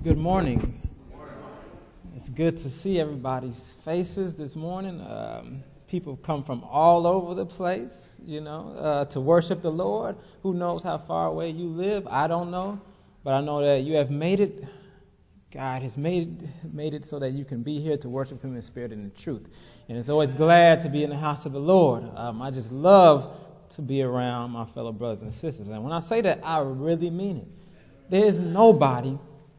Good morning. It's good to see everybody's faces this morning. People come from all over the place, to worship the Lord. Who knows how far away you live? I don't know. But I know that you have made it. God has made it so that you can be here to worship Him in spirit and in truth. And it's always glad to be in the house of the Lord. I just love to be around my fellow brothers and sisters. And when I say that, I really mean it. There's nobody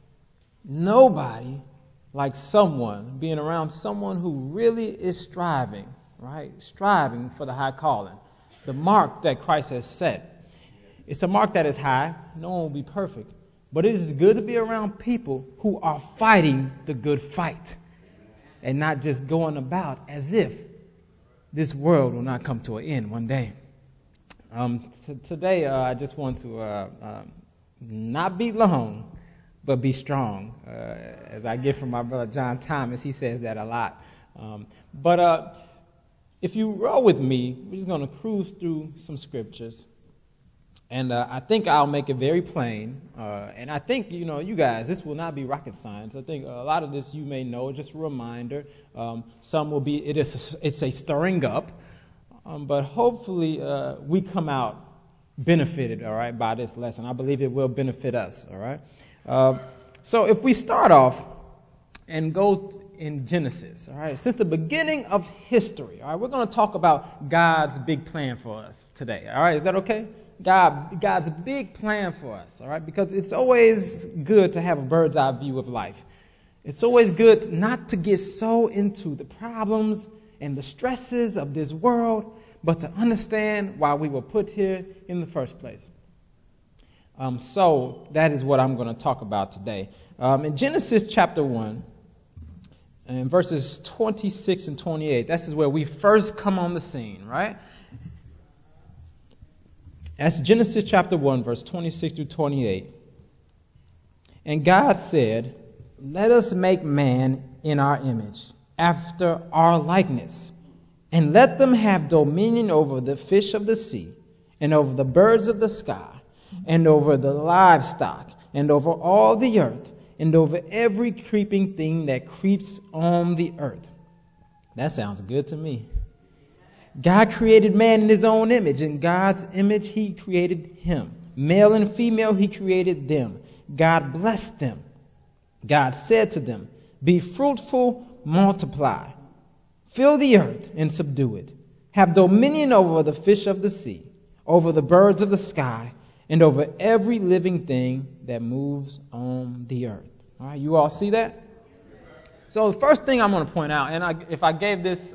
like being around someone who really is striving, right? Striving for the high calling, the mark that Christ has set. It's a mark that is high. No one will be perfect. But it is good to be around people who are fighting the good fight and not just going about as if this world will not come to an end one day. Today, I just want to not be long, but be strong, as I get from my brother John Thomas. He says that a lot. But if you roll with me, we're just going to cruise through some scriptures. And I think I'll make it very plain. And I think, you guys, this will not be rocket science. I think a lot of this you may know, just a reminder. Some will be, it's a stirring up. But hopefully we come out benefited, all right, by this lesson. I believe it will benefit us, all right? So if we start off and go in Genesis, all right, since the beginning of history, all right, we're going to talk about God's big plan for us today, all right? Is that okay? God's big plan for us, all right, because it's always good to have a bird's eye view of life. It's always good not to get so into the problems and the stresses of this world, but to understand why we were put here in the first place. So that is what I'm going to talk about today. In Genesis chapter 1, and verses 26 and 28, this is where we first come on the scene, right? That's Genesis chapter 1, verse 26 through 28. And God said, "Let us make man in our image, after our likeness, and let them have dominion over the fish of the sea, and over the birds of the sky, and over the livestock, and over all the earth, and over every creeping thing that creeps on the earth." That sounds good to me. God created man in His own image. In God's image, He created him. Male and female, He created them. God blessed them. God said to them, "Be fruitful, multiply, fill the earth and subdue it. Have dominion over the fish of the sea, over the birds of the sky, and over every living thing that moves on the earth." All right, you all see that? So the first thing I'm going to point out, and if I gave this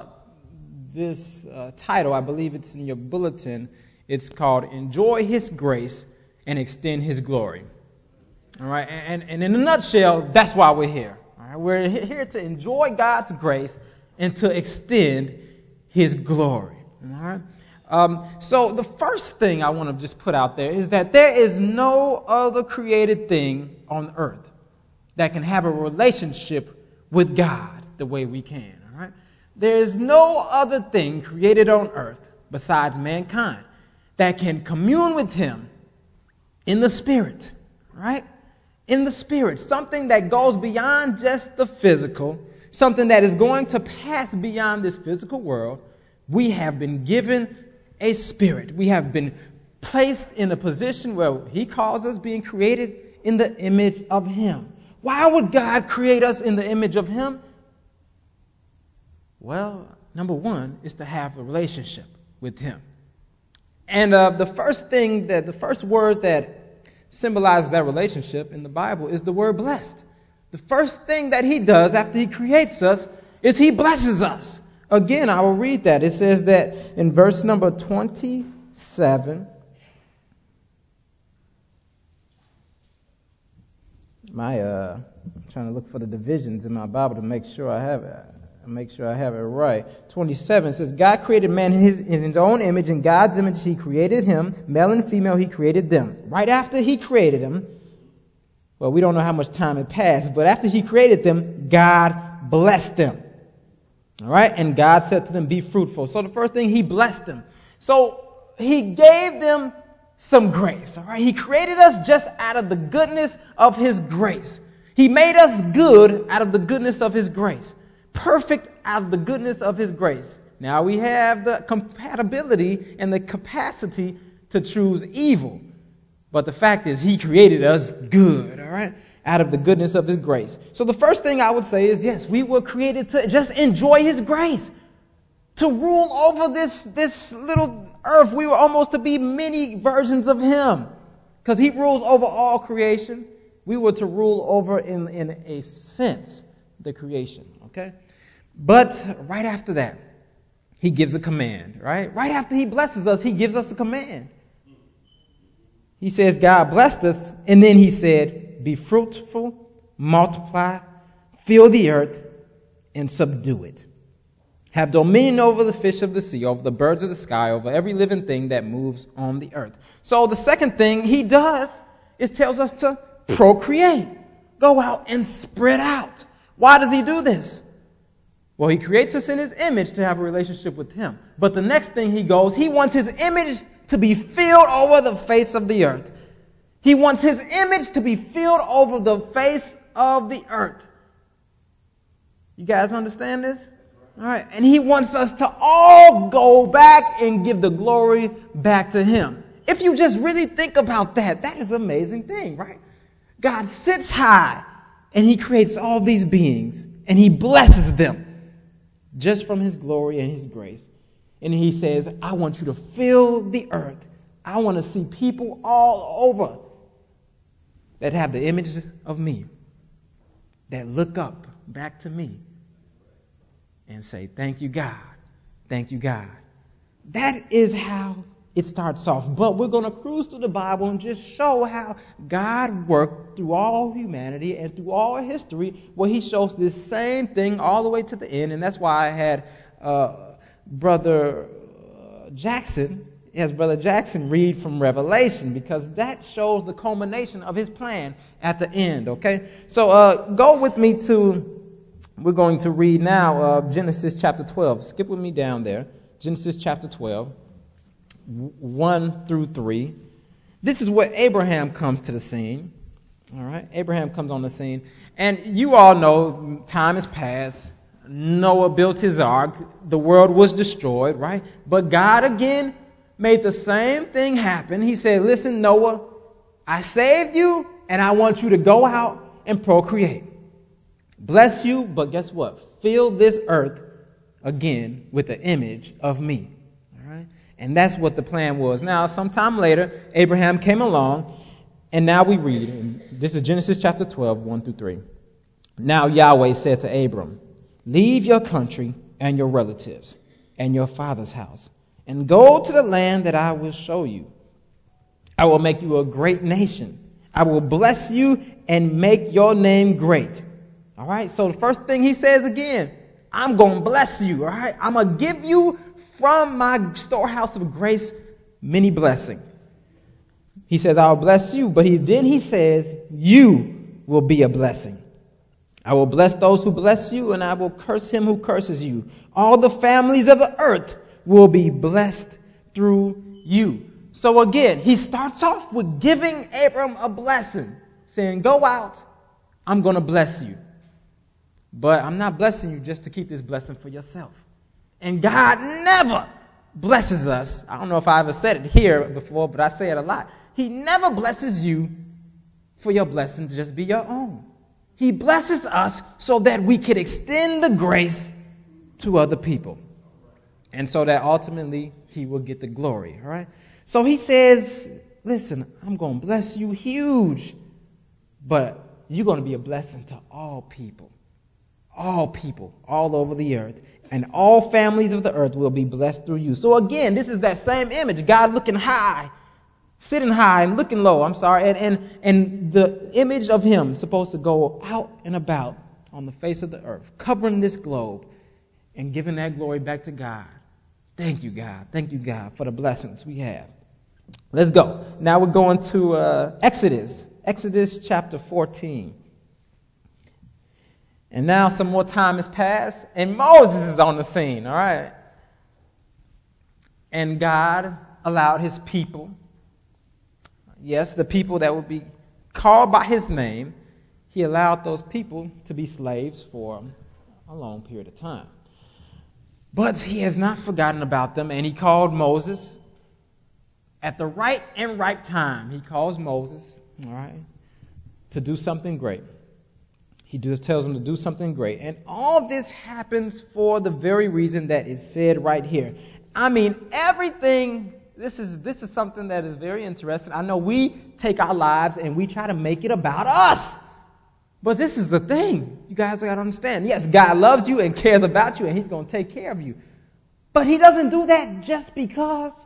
title, I believe it's in your bulletin, it's called "Enjoy His Grace and Extend His Glory." All right, and in a nutshell, that's why we're here. All right, we're here to enjoy God's grace and to extend His glory. All right. So the first thing I want to just put out there is that there is no other created thing on earth that can have a relationship with God the way we can. All right. There is no other thing created on earth besides mankind that can commune with Him in the spirit. Right? In the spirit, something that goes beyond just the physical, something that is going to pass beyond this physical world. We have been given a spirit. We have been placed in a position where He calls us being created in the image of Him. Why would God create us in the image of Him? Well, number one is to have a relationship with Him. And the first word that symbolizes that relationship in the Bible is the word blessed. The first thing that He does after He creates us is He blesses us. Again, I will read that. It says that in verse number 27. I'm trying to look for the divisions in my Bible to make sure I have it right. 27 says, "God created man in his own image. In God's image He created him. Male and female He created them." Right after He created them, well, we don't know how much time had passed, but after He created them, God blessed them. All right, and God said to them, "Be fruitful." So the first thing, He blessed them. So He gave them some grace. All right, He created us just out of the goodness of His grace. He made us good out of the goodness of his grace. Perfect out of the goodness of his grace. Now we have the compatibility and the capacity to choose evil. But the fact is, he created us good, all right, out of the goodness of his grace. So the first thing I would say is, yes, we were created to just enjoy his grace, to rule over this little earth. We were almost to be many versions of him, because he rules over all creation. We were to rule over, in a sense, the creation, okay? But right after that, he gives a command, right? Right after he blesses us, he gives us a command. He says God blessed us, and then he said, be fruitful, multiply, fill the earth, and subdue it. Have dominion over the fish of the sea, over the birds of the sky, over every living thing that moves on the earth. So the second thing he does is tells us to procreate. Go out and spread out. Why does he do this? Well, he creates us in his image to have a relationship with him. But the next thing he wants his image to be filled over the face of the earth. He wants his image to be filled over the face of the earth. You guys understand this? All right. And he wants us to all go back and give the glory back to him. If you just really think about that, that is an amazing thing, right? God sits high and he creates all these beings and he blesses them just from his glory and his grace. And he says, I want you to fill the earth. I want to see people all over that have the image of me, that look up back to me and say, thank you, God. Thank you, God. That is how it starts off. But we're going to cruise through the Bible and just show how God worked through all humanity and through all history, where he shows this same thing all the way to the end. And that's why I had Brother Jackson read from Revelation, because that shows the culmination of his plan at the end, okay? So go with me we're going to read now Genesis chapter 12. Skip with me down there. Genesis chapter 12, 1 through 3. This is where Abraham comes to the scene, all right? Abraham comes on the scene. And you all know time has passed. Noah built his ark. The world was destroyed, right? But God again made the same thing happen. He said, listen, Noah, I saved you, and I want you to go out and procreate. Bless you, but guess what? Fill this earth again with the image of me. All right? And that's what the plan was. Now, sometime later, Abraham came along, and now we read. This is Genesis chapter 12, 1 through 3. Now Yahweh said to Abram, leave your country and your relatives and your father's house, and go to the land that I will show you. I will make you a great nation. I will bless you and make your name great. All right, so the first thing he says again, I'm going to bless you, all right? I'm going to give you from my storehouse of grace many blessings. He says, I'll bless you, but then he says, you will be a blessing. I will bless those who bless you, and I will curse him who curses you. All the families of the earth will be blessed through you. So again, he starts off with giving Abram a blessing, saying, go out, I'm going to bless you. But I'm not blessing you just to keep this blessing for yourself. And God never blesses us. I don't know if I ever said it here before, but I say it a lot. He never blesses you for your blessing to just be your own. He blesses us so that we could extend the grace to other people. And so that ultimately he will get the glory, all right? So he says, listen, I'm going to bless you huge, but you're going to be a blessing to all people, all over the earth. And all families of the earth will be blessed through you. So again, this is that same image, God looking high, sitting high and looking low, and the image of him supposed to go out and about on the face of the earth, covering this globe and giving that glory back to God. Thank you, God. Thank you, God, for the blessings we have. Let's go. Now we're going to Exodus chapter 14. And now some more time has passed, and Moses is on the scene, all right? And God allowed his people, yes, the people that would be called by his name, he allowed those people to be slaves for a long period of time. But he has not forgotten about them, and he called Moses at the right time. He calls Moses, all right, to do something great. He tells him to do something great. And all this happens for the very reason that is said right here. I mean, everything, this is something that is very interesting. I know we take our lives and we try to make it about us. But this is the thing. You guys got to understand. Yes, God loves you and cares about you, and he's going to take care of you. But he doesn't do that just because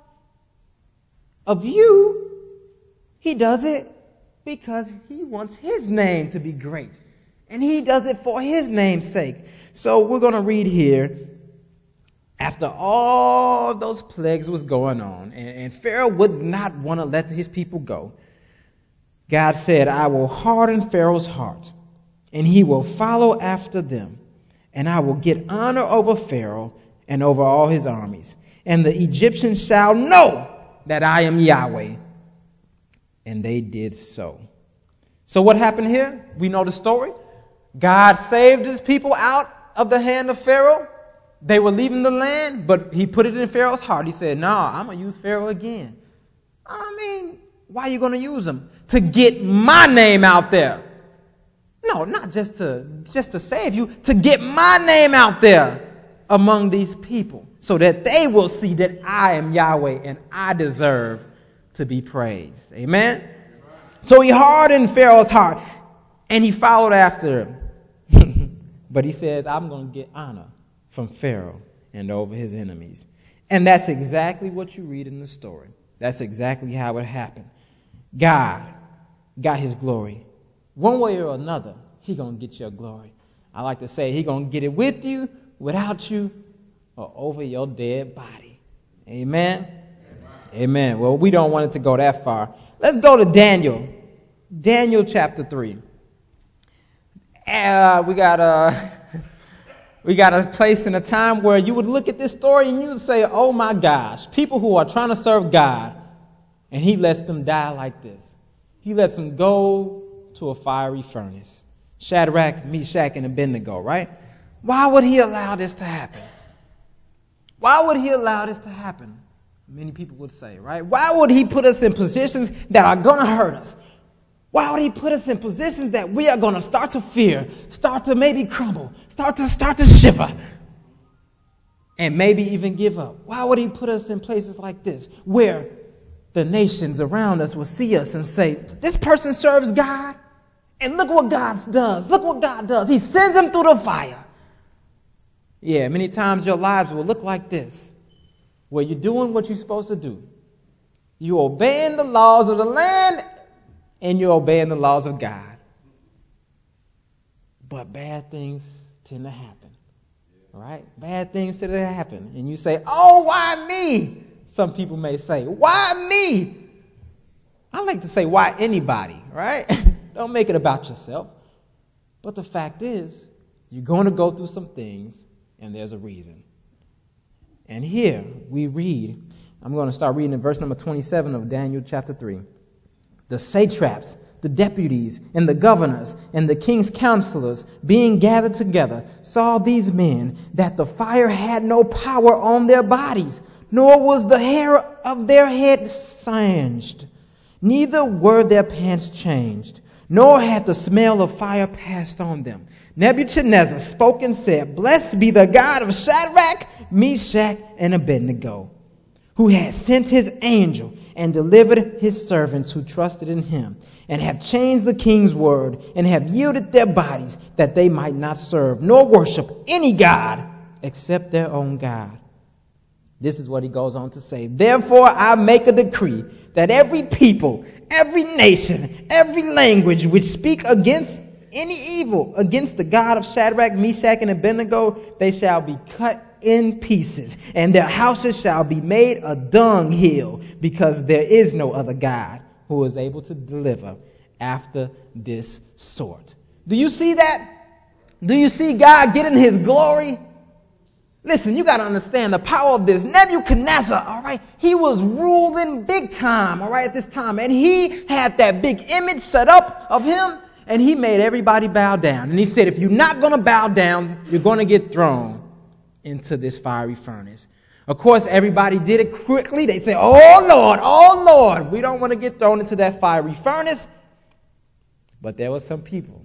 of you. He does it because he wants his name to be great. And he does it for his name's sake. So we're going to read here. After all those plagues was going on, and Pharaoh would not want to let his people go, God said, I will harden Pharaoh's heart, and he will follow after them. And I will get honor over Pharaoh and over all his armies. And the Egyptians shall know that I am Yahweh. And they did so. So what happened here? We know the story. God saved his people out of the hand of Pharaoh. They were leaving the land, but he put it in Pharaoh's heart. He said, no, I'm going to use Pharaoh again. I mean, why are you going to use him? To get my name out there. No, not just to save you, to get my name out there among these people so that they will see that I am Yahweh and I deserve to be praised. Amen? So he hardened Pharaoh's heart and he followed after him. But he says, I'm going to get honor from Pharaoh and over his enemies. And that's exactly what you read in the story. That's exactly how it happened. God got his glory. One way or another, he's going to get your glory. I like to say he's going to get it with you, without you, or over your dead body. Amen? Amen. Well, we don't want it to go that far. Let's go to Daniel. Daniel chapter 3. We got a place in a time where you would look at this story and you would say, oh my gosh, people who are trying to serve God, and he lets them die like this. He lets them go to a fiery furnace. Shadrach, Meshach, and Abednego, right? Why would he allow this to happen? Why would he allow this to happen? Many people would say, right? Why would he put us in positions that are going to hurt us? Why would he put us in positions that we are going to start to fear, start to maybe crumble, start to shiver, and maybe even give up? Why would he put us in places like this where the nations around us will see us and say, this person serves God, and look what God does. Look what God does. He sends them through the fire. Yeah, many times your lives will look like this, where you're doing what you're supposed to do. You're obeying the laws of the land, and you're obeying the laws of God. But bad things tend to happen. Right? Bad things tend to happen. And you say, oh, why me? Some people may say, why me? I like to say, why anybody? Right? Don't make it about yourself. But the fact is, you're going to go through some things, and there's a reason. And here we read, I'm going to start reading in verse number 27 of Daniel chapter 3. The satraps, the deputies, and the governors, and the king's counselors, being gathered together, saw these men, that the fire had no power on their bodies, nor was the hair of their head singed, neither were their pants changed, nor had the smell of fire passed on them. Nebuchadnezzar spoke and said, blessed be the God of Shadrach, Meshach, and Abednego, who has sent his angel and delivered his servants who trusted in him, and have changed the king's word, and have yielded their bodies, that they might not serve nor worship any god except their own God. This is what he goes on to say. Therefore I make a decree that every people, every nation, every language which speak against any evil against the God of Shadrach, Meshach, and Abednego, they shall be cut in pieces, and their houses shall be made a dunghill, because there is no other God who is able to deliver after this sort. Do you see that? Do you see God getting his glory? Listen, you got to understand the power of this. Nebuchadnezzar, all right, he was ruling big time, all right, at this time. And he had that big image set up of him. and he made everybody bow down. And he said, if you're not going to bow down, you're going to get thrown into this fiery furnace. Of course, everybody did it quickly. They said, oh, Lord, we don't want to get thrown into that fiery furnace. But there were some people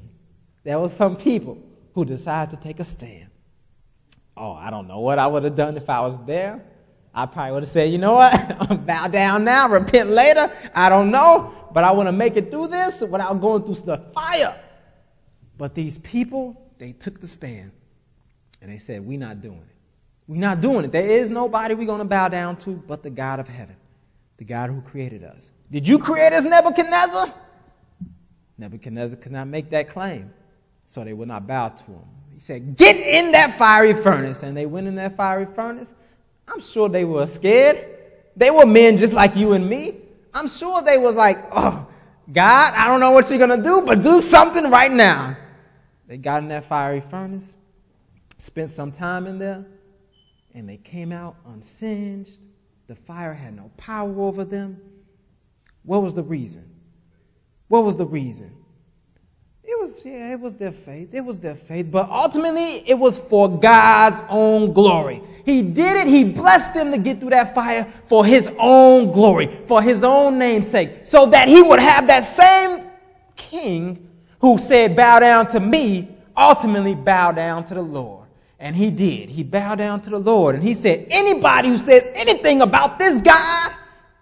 who decided to take a stand. Oh, I don't know what I would have done if I was there. I probably would have said, you know what, I'm bow down now, repent later. I don't know, but I want to make it through this without going through the fire. But these people, they took the stand, and they said, we're not doing it. We're not doing it. There is nobody we're going to bow down to but the God of heaven, the God who created us. Did you create us, Nebuchadnezzar? Nebuchadnezzar could not make that claim, so they would not bow to him. He said, get in that fiery furnace. And they went in that fiery furnace. I'm sure they were scared. They were men just like you and me. I'm sure they was like, oh, God, I don't know what you're going to do, but do something right now. They got in that fiery furnace, spent some time in there, and they came out unsinged. The fire had no power over them. What was the reason? What was the reason? It was their faith. It was their faith. But ultimately, it was for God's own glory. He did it. He blessed them to get through that fire for his own glory, for his own name's sake, so that he would have that same king who said, bow down to me, ultimately bow down to the Lord. And he did. He bowed down to the Lord. And he said, anybody who says anything about this God,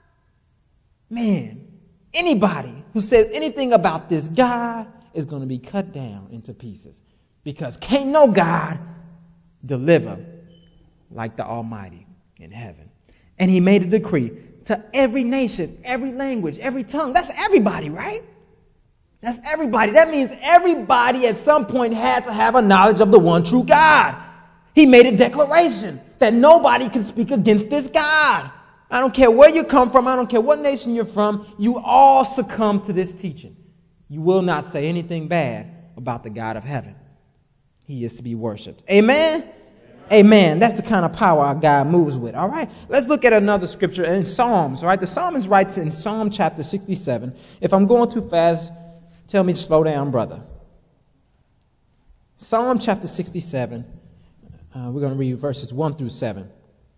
anybody who says anything about this God is going to be cut down into pieces, because can't no God deliver like the Almighty in heaven. And he made a decree to every nation, every language, every tongue. That's everybody, right? That's everybody. That means everybody at some point had to have a knowledge of the one true God. He made a declaration that nobody can speak against this God. I don't care where you come from. I don't care what nation you're from. You all succumb to this teaching. You will not say anything bad about the God of heaven. He is to be worshiped. Amen? Amen. That's the kind of power our God moves with. All right. Let's look at another scripture in Psalms. All right. The psalmist writes in Psalm chapter 67. If I'm going too fast, tell me to slow down, brother. Psalm chapter 67. We're going to read verses 1 through 7.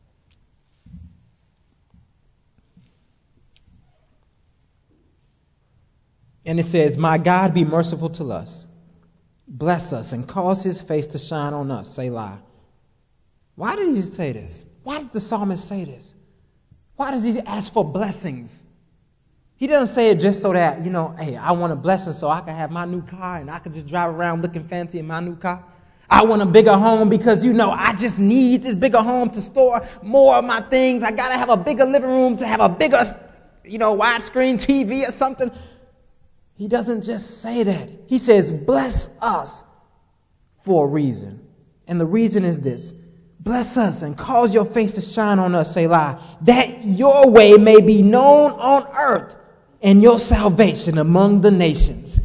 And it says, my God, be merciful to us. Bless us and cause his face to shine on us. Selah. Why did he say this? Why did the psalmist say this? Why does he ask for blessings? He doesn't say it just so that, hey, I want a blessing so I can have my new car and I can just drive around looking fancy in my new car. I want a bigger home because, I just need this bigger home to store more of my things. I got to have a bigger living room to have a bigger, widescreen TV or something. He doesn't just say that. He says, bless us for a reason. And the reason is this. Bless us and cause your face to shine on us, Selah, that your way may be known on earth and your salvation among the nations.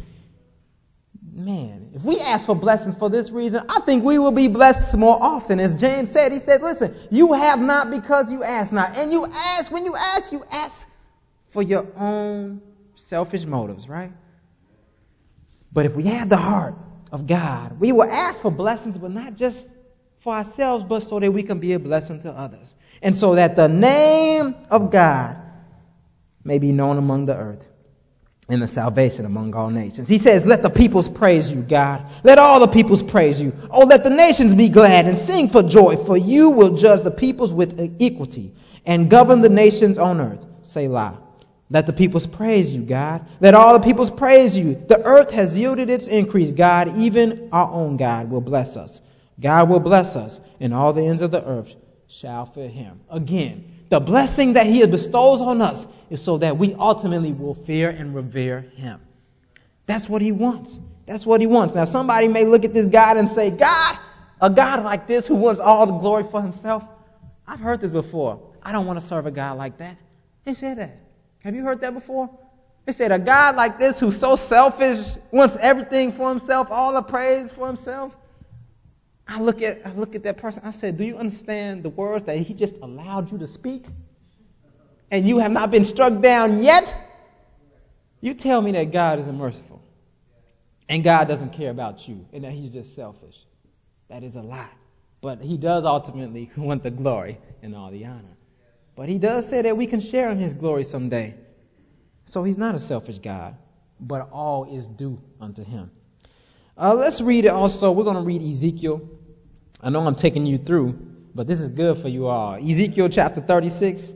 Man, if we ask for blessings for this reason, I think we will be blessed more often. As James said, he said, listen, you have not because you ask not. And when you ask for your own selfish motives, right? But if we have the heart of God, we will ask for blessings, but not just for ourselves, but so that we can be a blessing to others. And so that the name of God may be known among the earth and the salvation among all nations. He says, let the peoples praise you, God. Let all the peoples praise you. Oh, let the nations be glad and sing for joy, for you will judge the peoples with equity and govern the nations on earth. Selah. Let the peoples praise you, God. Let all the peoples praise you. The earth has yielded its increase, God. Even our own God will bless us. God will bless us, and all the ends of the earth shall fear him. Again, the blessing that he bestows on us is so that we ultimately will fear and revere him. That's what he wants. That's what he wants. Now, somebody may look at this God and say, God, a God like this who wants all the glory for himself? I've heard this before. I don't want to serve a God like that. They said that. Have you heard that before? They said a God like this who's so selfish, wants everything for himself, all the praise for himself. I look at that person. I said, do you understand the words that he just allowed you to speak? And you have not been struck down yet? You tell me that God isn't merciful. and God doesn't care about you and that he's just selfish. That is a lie. But he does ultimately want the glory and all the honor. But he does say that we can share in his glory someday. So he's not a selfish God, but all is due unto him. Let's read it also. We're going to read Ezekiel. I know I'm taking you through, but this is good for you all. Ezekiel chapter 36.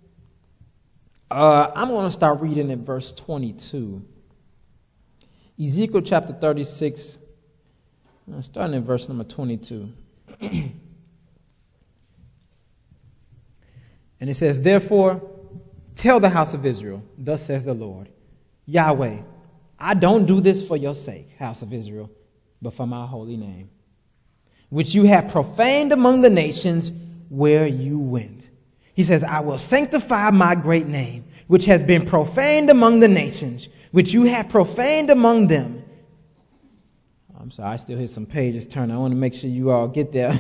I'm going to start reading at verse 22. Ezekiel chapter 36, starting at verse number 22. And it says, therefore, tell the house of Israel, thus says the Lord, Yahweh, I don't do this for your sake, house of Israel, but for my holy name, which you have profaned among the nations where you went. He says, I will sanctify my great name, which has been profaned among the nations, which you have profaned among them. I'm sorry, I still hear some pages turning. I want to make sure you all get there.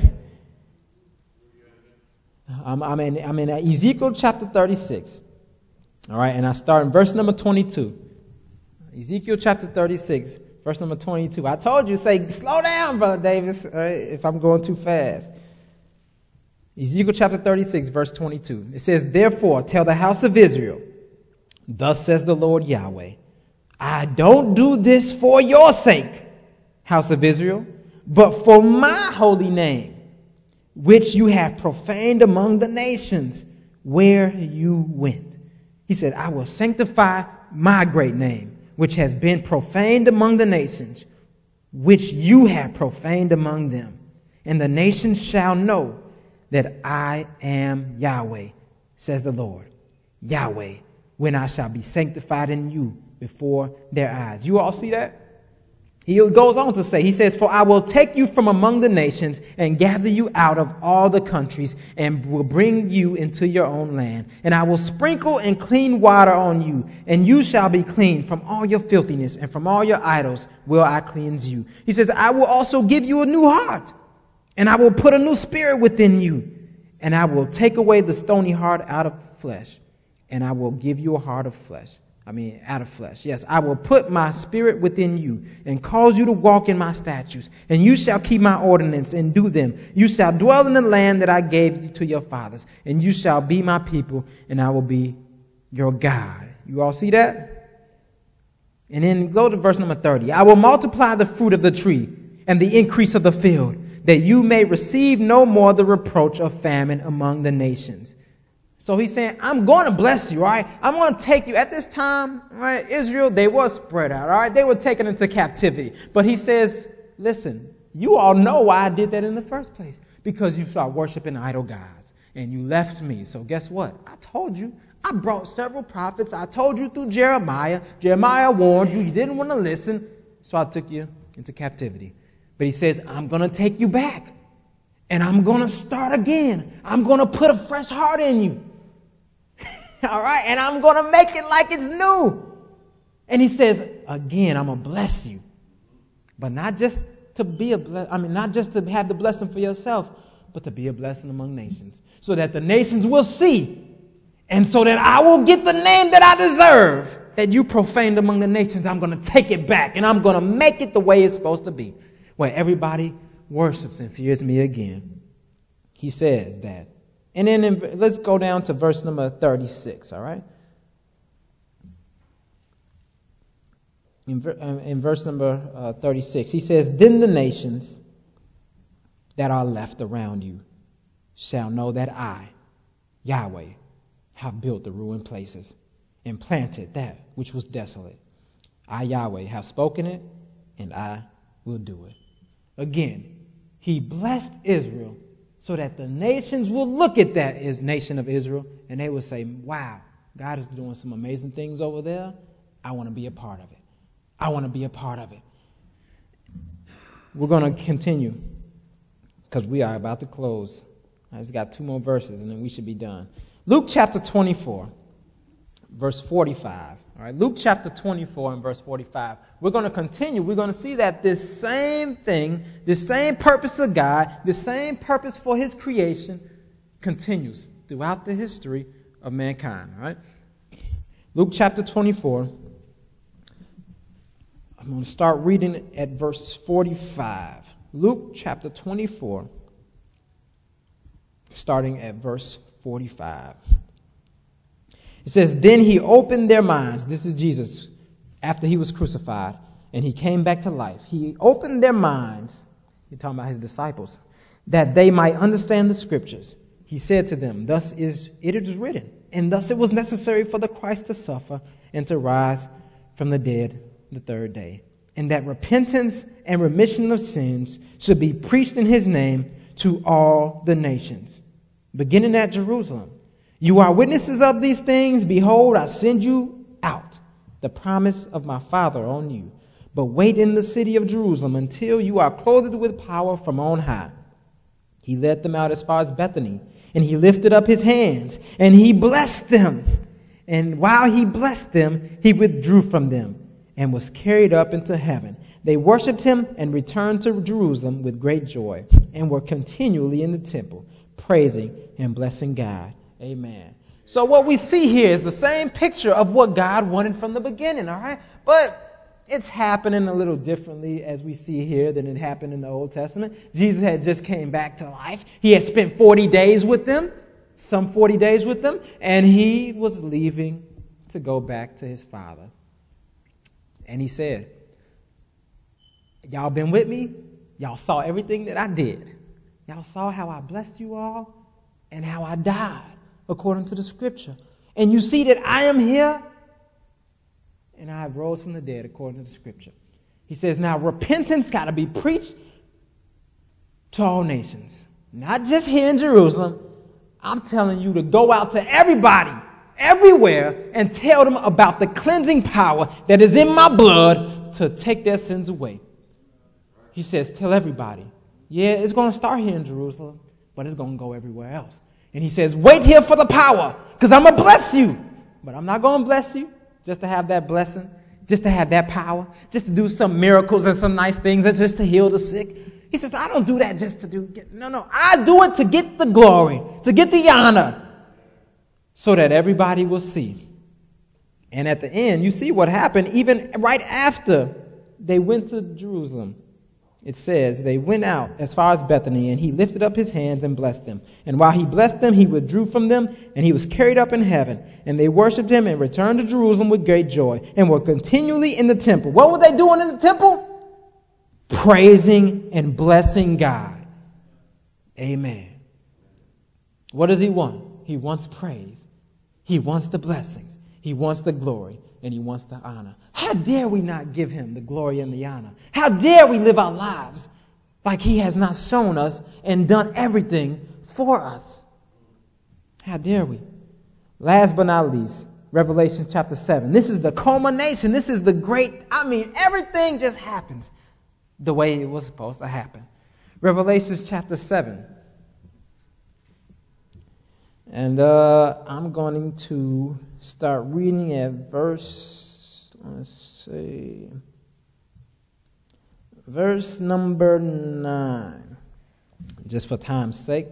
I'm in Ezekiel chapter 36. All right, and I start in verse number 22. Ezekiel chapter 36, verse number 22. I told you, say, slow down, Brother Davis, if I'm going too fast. Ezekiel chapter 36, verse 22. It says, therefore, tell the house of Israel, thus says the Lord Yahweh, I don't do this for your sake, house of Israel, but for my holy name, which you have profaned among the nations where you went. He said, I will sanctify my great name, which has been profaned among the nations, which you have profaned among them. And the nations shall know that I am Yahweh, says the Lord, Yahweh, when I shall be sanctified in you before their eyes. You all see that? He goes on to say, he says, for I will take you from among the nations and gather you out of all the countries and will bring you into your own land. And I will sprinkle and clean water on you, and you shall be clean from all your filthiness, and from all your idols will I cleanse you. He says, I will also give you a new heart, and I will put a new spirit within you, and I will take away the stony heart out of flesh, and I will give you a heart of flesh. Out of flesh. Yes, I will put my spirit within you and cause you to walk in my statutes, and you shall keep my ordinance and do them. You shall dwell in the land that I gave to your fathers, and you shall be my people, and I will be your God. You all see that? And then go to verse number 30. I will multiply the fruit of the tree and the increase of the field, that you may receive no more the reproach of famine among the nations. So he's saying, I'm going to bless you, all right? I'm going to take you. At this time, right, Israel, they were spread out, all right? They were taken into captivity. But he says, listen, you all know why I did that in the first place. Because you started worshiping idol gods and you left me. So guess what? I told you. I brought several prophets. I told you through Jeremiah. Jeremiah warned you. You didn't want to listen. So I took you into captivity. But he says, I'm going to take you back. And I'm going to start again. I'm going to put a fresh heart in you. All right, and I'm going to make it like it's new. And he says, again, I'm going to bless you. But not just to be not just to have the blessing for yourself, but to be a blessing among nations. So that the nations will see. And so that I will get the name that I deserve. That you profaned among the nations, I'm going to take it back. And I'm going to make it the way it's supposed to be. Where everybody worships and fears me again. He says that. And then let's go down to verse number 36, all right? In verse number 36, he says, then the nations that are left around you shall know that I, Yahweh, have built the ruined places and planted that which was desolate. I, Yahweh, have spoken it, and I will do it. Again, he blessed Israel so that the nations will look at that as nation of Israel, and they will say, wow, God is doing some amazing things over there. I want to be a part of it. I want to be a part of it. We're going to continue because we are about to close. I just got 2 more verses, and then we should be done. Luke chapter 24, verse 45. All right, Luke chapter 24 and verse 45. We're going to continue. We're going to see that this same thing, this same purpose of God, this same purpose for his creation continues throughout the history of mankind. All right? Luke chapter 24, I'm going to start reading at verse 45. Luke chapter 24, starting at verse 45. It says, "Then he opened their minds." This is Jesus after he was crucified and he came back to life. He opened their minds, he's talking about his disciples, that they might understand the scriptures. He said to them, "Thus it is written, and thus it was necessary for the Christ to suffer and to rise from the dead the third day, and that repentance and remission of sins should be preached in his name to all the nations, beginning at Jerusalem. You are witnesses of these things. Behold, I send you out the promise of my Father on you. But wait in the city of Jerusalem until you are clothed with power from on high." He led them out as far as Bethany, and he lifted up his hands, and he blessed them. And while he blessed them, he withdrew from them and was carried up into heaven. They worshipped him and returned to Jerusalem with great joy, and were continually in the temple, praising and blessing God. Amen. So what we see here is the same picture of what God wanted from the beginning, all right? But it's happening a little differently as we see here than it happened in the Old Testament. Jesus had just came back to life. He had spent 40 days with them, some 40 days with them, and he was leaving to go back to his Father. And he said, "Y'all been with me? Y'all saw everything that I did. Y'all saw how I blessed you all and how I died according to the scripture. And you see that I am here and I rose from the dead according to the scripture." He says, now repentance got to be preached to all nations, not just here in Jerusalem. I'm telling you to go out to everybody, everywhere, and tell them about the cleansing power that is in my blood to take their sins away. He says, tell everybody. Yeah, it's going to start here in Jerusalem, but it's going to go everywhere else. And he says, wait here for the power, because I'm going to bless you. But I'm not going to bless you just to have that blessing, just to have that power, just to do some miracles and some nice things, and just to heal the sick. He says, I don't do that just to do. No, I do it to get the glory, to get the honor, so that everybody will see. And at the end, you see what happened even right after they went to Jerusalem. It says they went out as far as Bethany, and he lifted up his hands and blessed them. And while he blessed them, he withdrew from them, and he was carried up in heaven. And they worshipped him and returned to Jerusalem with great joy, and were continually in the temple. What were they doing in the temple? Praising and blessing God. Amen. What does he want? He wants praise. He wants the blessings. He wants the glory. And he wants the honor. How dare we not give him the glory and the honor? How dare we live our lives like he has not shown us and done everything for us? How dare we? Last but not least, Revelation chapter 7. This is the culmination. This is the great, everything just happens the way it was supposed to happen. Revelation chapter 7. And I'm going to start reading at verse number 9, just for time's sake.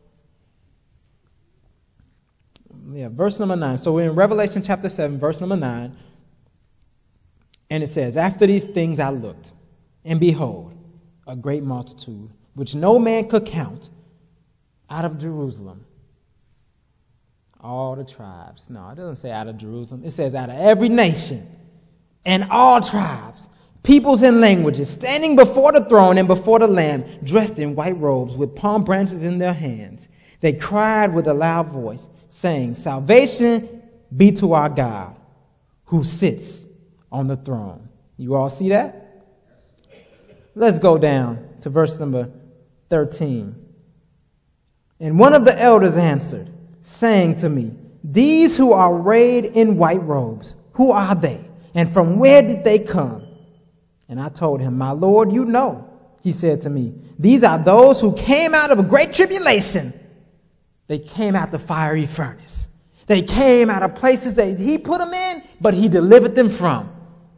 Yeah, verse number 9. So we're in Revelation chapter 7, verse number 9. And it says, after these things I looked, and behold, a great multitude, which no man could count, out of Jerusalem. All the tribes. No, it doesn't say out of Jerusalem. It says out of every nation and all tribes, peoples and languages, standing before the throne and before the Lamb, dressed in white robes with palm branches in their hands. They cried with a loud voice, saying, salvation be to our God who sits on the throne. You all see that? Let's go down to verse number 13. And one of the elders answered, saying to me, these who are arrayed in white robes, who are they? And from where did they come? And I told him, my Lord, you know. He said to me, these are those who came out of a great tribulation. They came out the fiery furnace. They came out of places that he put them in, but he delivered them from.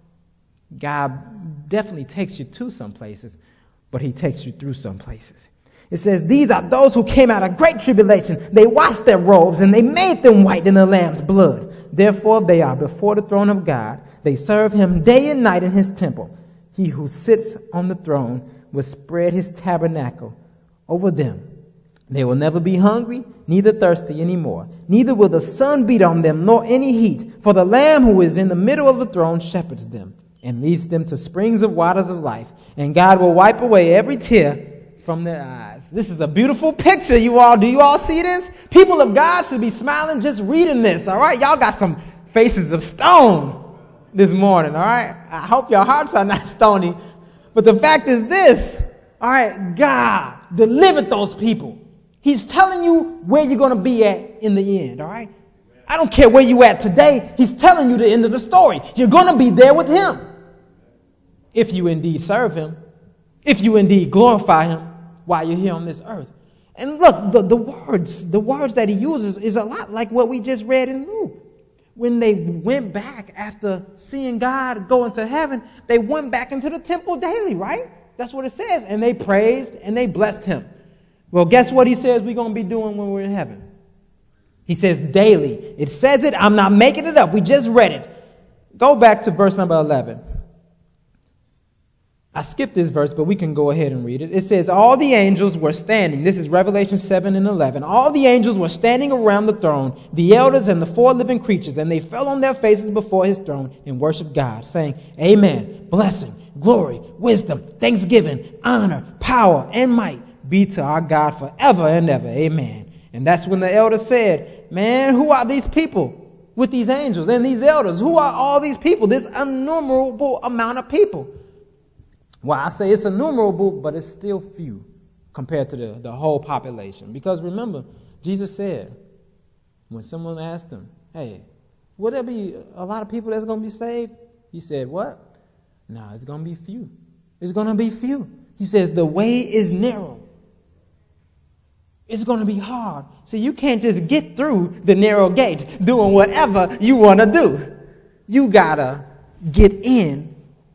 God definitely takes you to some places, but he takes you through some places. It says, these are those who came out of great tribulation. They washed their robes and they made them white in the Lamb's blood. Therefore, they are before the throne of God. They serve him day and night in his temple. He who sits on the throne will spread his tabernacle over them. They will never be hungry, neither thirsty anymore. Neither will the sun beat on them, nor any heat. For the Lamb who is in the middle of the throne shepherds them and leads them to springs of waters of life. And God will wipe away every tear from their eyes. This is a beautiful picture, you all. Do you all see this? People of God should be smiling just reading this, all right? Y'all got some faces of stone this morning, all right? I hope your hearts are not stony. But the fact is this, all right, God delivered those people. He's telling you where you're going to be at in the end, all right? I don't care where you at today. He's telling you the end of the story. You're going to be there with him. If you indeed serve him. If you indeed glorify him while you're here on this earth. And look, the words that he uses is a lot like what we just read in Luke. When they went back after seeing God go into heaven, they went back into the temple daily, right? That's what it says. And they praised and they blessed him. Well, guess what he says we're going to be doing when we're in heaven? He says daily. It says it. I'm not making it up. We just read it. Go back to verse number 11. I skipped this verse, but we can go ahead and read it. It says, all the angels were standing. This is Revelation 7 and 11. All the angels were standing around the throne, the elders and the four living creatures, and they fell on their faces before his throne and worshiped God, saying, Amen, blessing, glory, wisdom, thanksgiving, honor, power, and might be to our God forever and ever. Amen. And that's when the elder said, man, who are these people with these angels and these elders? Who are all these people? This innumerable amount of people. Well, I say it's innumerable, but it's still few compared to the whole population. Because remember, Jesus said, when someone asked him, hey, will there be a lot of people that's going to be saved? He said, what? No, it's going to be few. It's going to be few. He says, the way is narrow. It's going to be hard. See, you can't just get through the narrow gate doing whatever you want to do. You got to get in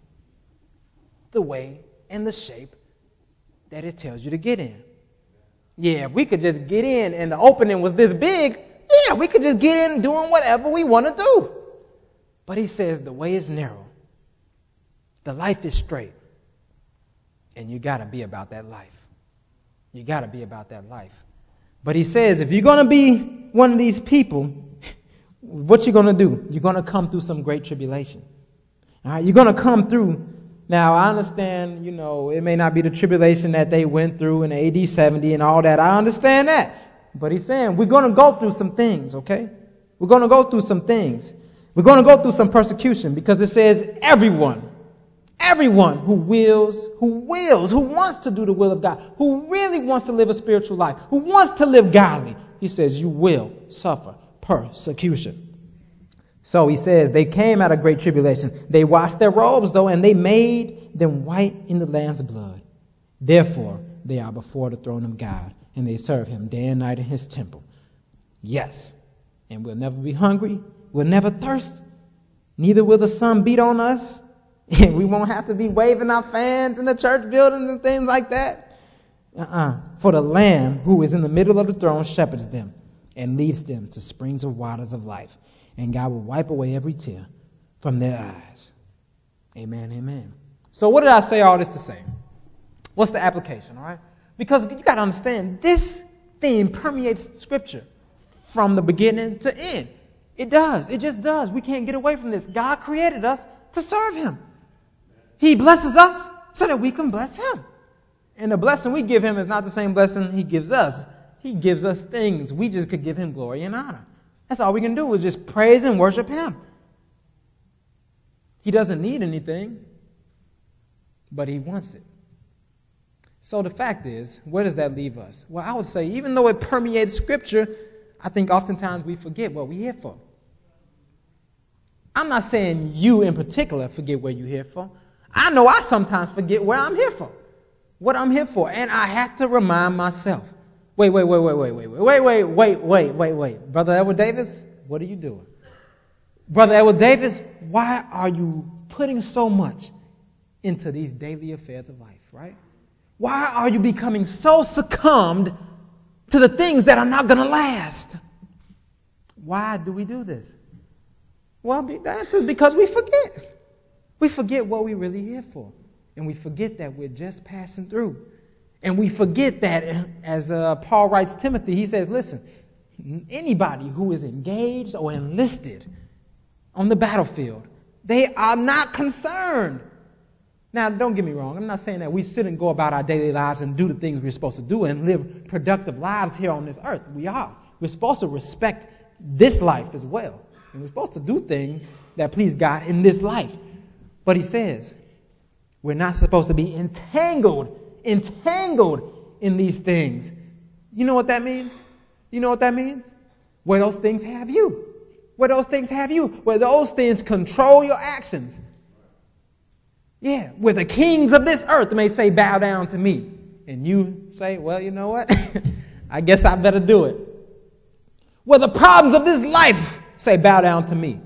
the way and the shape that it tells you to get in. Yeah, if we could just get in and the opening was this big, yeah, we could just get in doing whatever we want to do. But he says the way is narrow. The life is straight. And you got to be about that life. You got to be about that life. But he says, if you're going to be one of these people, what you're going to do? You're going to come through some great tribulation. All right, you're going to come through. Now, I understand, it may not be the tribulation that they went through in AD 70 and all that. I understand that. But he's saying we're going to go through some things, okay? We're going to go through some things. We're going to go through some persecution because it says everyone who wants to do the will of God, who really wants to live a spiritual life, who wants to live godly, he says you will suffer persecution. So he says they came out of great tribulation. They washed their robes, though, and they made them white in the Lamb's blood. Therefore, they are before the throne of God, and they serve him day and night in his temple. Yes, and we'll never be hungry. We'll never thirst. Neither will the sun beat on us. And we won't have to be waving our fans in the church buildings and things like that. For the Lamb who is in the middle of the throne shepherds them and leads them to springs of waters of life. And God will wipe away every tear from their eyes. Amen, amen. So what did I say all this to say? What's the application, all right? Because you got to understand, this theme permeates Scripture from the beginning to end. It does. It just does. We can't get away from this. God created us to serve him. He blesses us so that we can bless him. And the blessing we give him is not the same blessing he gives us. He gives us things. We just could give him glory and honor. That's all we can do is just praise and worship him. He doesn't need anything, but he wants it. So the fact is, where does that leave us? Well, I would say, even though it permeates Scripture, I think oftentimes we forget what we're here for. I'm not saying you in particular forget what you're here for. I know I sometimes forget where I'm here for, what I'm here for, and I have to remind myself. Wait. Brother Edward Davis, what are you doing? Brother Edward Davis, why are you putting so much into these daily affairs of life, right? Why are you becoming so succumbed to the things that are not going to last? Why do we do this? Well, the answer is because we forget. We forget what we're really here for. And we forget that we're just passing through. And we forget that, as Paul writes Timothy, he says, listen, anybody who is engaged or enlisted on the battlefield, they are not concerned. Now, don't get me wrong. I'm not saying that we shouldn't go about our daily lives and do the things we're supposed to do and live productive lives here on this earth. We are. We're supposed to respect this life as well. And we're supposed to do things that please God in this life. But he says, we're not supposed to be entangled in these things. You know what that means? You know what that means? Where those things have you. Where those things have you. Where those things control your actions. Yeah, where the kings of this earth may say, bow down to me. And you say, well, you know what? I guess I better do it. Where the problems of this life say, bow down to me.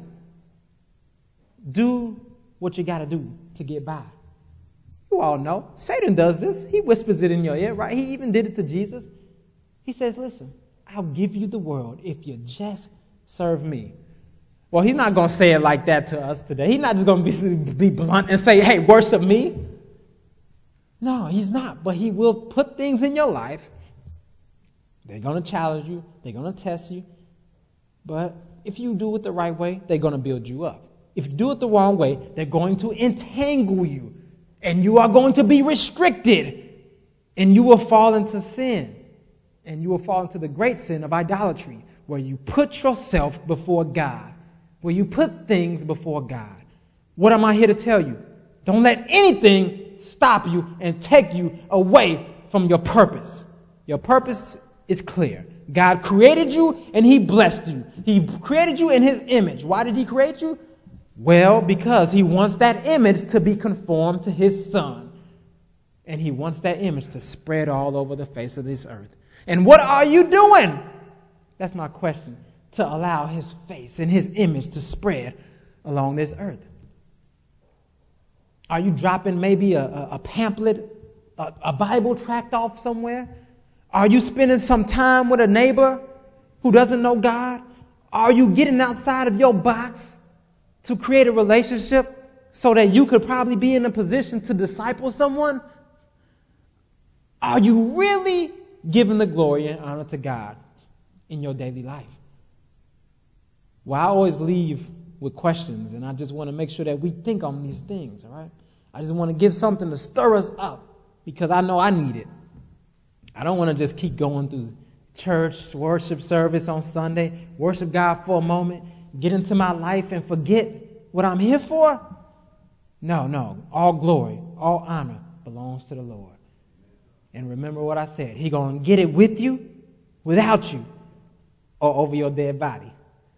Do what you got to do to get by. You all know. Satan does this. He whispers it in your ear, right? He even did it to Jesus. He says, listen, I'll give you the world if you just serve me. Well, he's not going to say it like that to us today. He's not just going to be blunt and say, hey, worship me. No, he's not. But he will put things in your life. They're going to challenge you. They're going to test you. But if you do it the right way, they're going to build you up. If you do it the wrong way, they're going to entangle you. And you are going to be restricted. And you will fall into sin. And you will fall into the great sin of idolatry, where you put yourself before God. Where you put things before God. What am I here to tell you? Don't let anything stop you and take you away from your purpose. Your purpose is clear. God created you and he blessed you. He created you in his image. Why did he create you? Well, because he wants that image to be conformed to his son. And he wants that image to spread all over the face of this earth. And what are you doing? That's my question. To allow his face and his image to spread along this earth. Are you dropping maybe a pamphlet, a Bible tract off somewhere? Are you spending some time with a neighbor who doesn't know God? Are you getting outside of your box to create a relationship so that you could probably be in a position to disciple someone? Are you really giving the glory and honor to God in your daily life? Well, I always leave with questions, and I just want to make sure that we think on these things, all right? I just want to give something to stir us up because I know I need it. I don't want to just keep going through church, worship service on Sunday, worship God for a moment, get into my life and forget what I'm here for. No. All glory, all honor belongs to the Lord. And remember what I said. He's going to get it with you, without you, or over your dead body.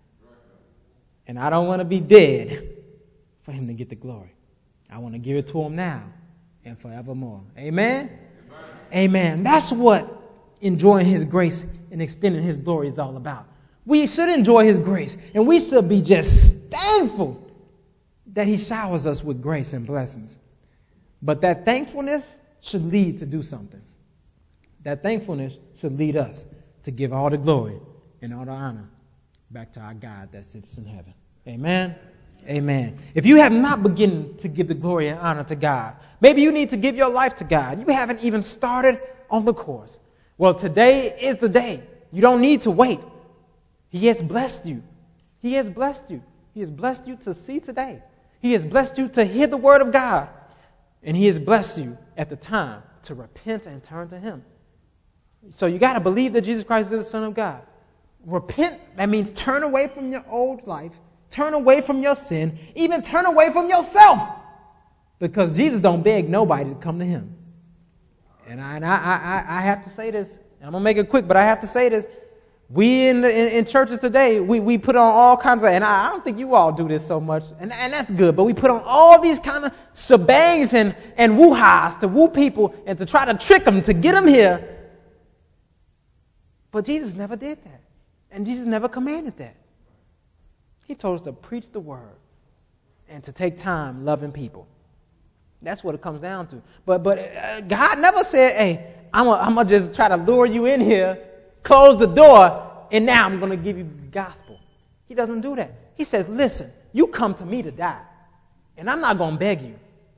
And I don't want to be dead for him to get the glory. I want to give it to him now and forevermore. Amen? Amen. That's what enjoying his grace and extending his glory is all about. We should enjoy his grace, and we should be just thankful that he showers us with grace and blessings. But that thankfulness should lead to do something. That thankfulness should lead us to give all the glory and all the honor back to our God that sits in heaven. Amen. Amen. If you have not begun to give the glory and honor to God, maybe you need to give your life to God. You haven't even started on the course. Well, today is the day. You don't need to wait. He has blessed you. He has blessed you. He has blessed you to see today. He has blessed you to hear the word of God. And he has blessed you at the time to repent and turn to him. So you got to believe that Jesus Christ is the Son of God. Repent, that means turn away from your old life, turn away from your sin, even turn away from yourself. Because Jesus don't beg nobody to come to him. And I have to say this, and I'm going to make it quick, but I have to say this. We in churches today, we put on all kinds of, and I don't think you all do this so much, and that's good, but we put on all these kind of shebangs and woo-has to woo people and to try to trick them, to get them here. But Jesus never did that. And Jesus never commanded that. He told us to preach the word and to take time loving people. That's what it comes down to. But God never said, hey, I'm going to just try to lure you in here, close the door, and now I'm going to give you the gospel. He doesn't do that. He says, listen, you come to me to die, and I'm not going to beg you.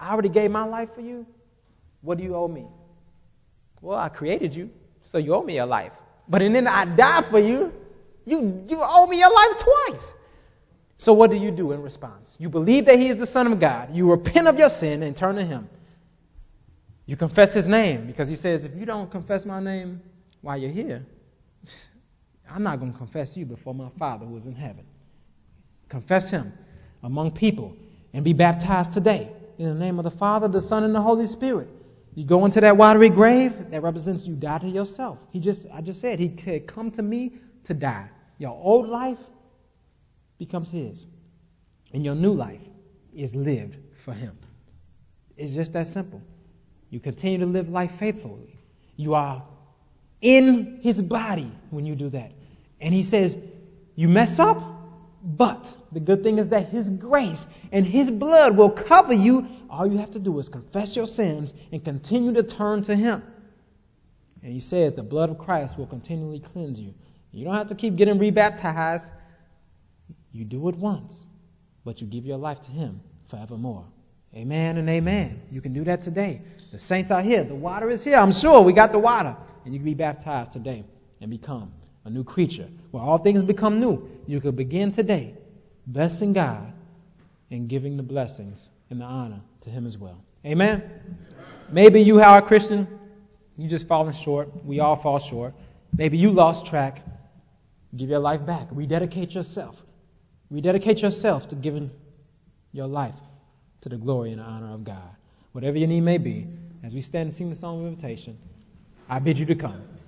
I already gave my life for you. What do you owe me? Well, I created you, so you owe me your life. But and then I died for you. You owe me your life twice. So what do you do in response? You believe that he is the Son of God. You repent of your sin and turn to him. You confess his name, because he says, if you don't confess my name while you're here, I'm not going to confess you before my Father who is in heaven. Confess him among people and be baptized today in the name of the Father, the Son, and the Holy Spirit. You go into that watery grave, that represents you die to yourself. I just said, he said, come to me to die. Your old life becomes his. And your new life is lived for him. It's just that simple. You continue to live life faithfully. You are in his body when you do that. And he says, you mess up, but the good thing is that his grace and his blood will cover you. All you have to do is confess your sins and continue to turn to him. And he says the blood of Christ will continually cleanse you. You don't have to keep getting rebaptized. You do it once, but you give your life to him forevermore. Amen and amen. You can do that today. The saints are here. The water is here. I'm sure we got the water. And you can be baptized today and become a new creature. Where all things become new. You could begin today blessing God and giving the blessings and the honor to him as well. Amen? Maybe you are a Christian. You just fallen short. We all fall short. Maybe you lost track. Give your life back. Rededicate yourself. Rededicate yourself to giving your life to the glory and the honor of God. Whatever your need may be, as we stand and sing the song of invitation, I bid you to come.